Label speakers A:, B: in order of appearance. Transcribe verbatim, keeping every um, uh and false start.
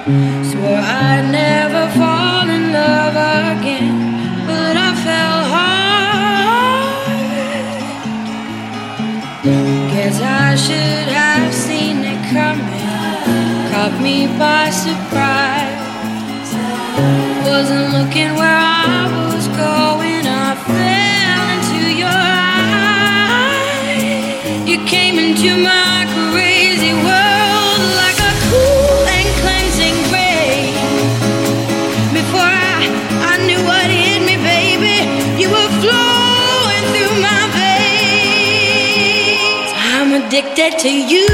A: Swore I'd never fall in love again, but I fell hard. Guess I should have seen it coming, caught me by surprise. Wasn't looking where I was going, I fell into your eyes. You came into my crazy world like a cool and cleansing rain. Before I, I knew what hit me, baby, you were flowing through my veins. I'm addicted to you.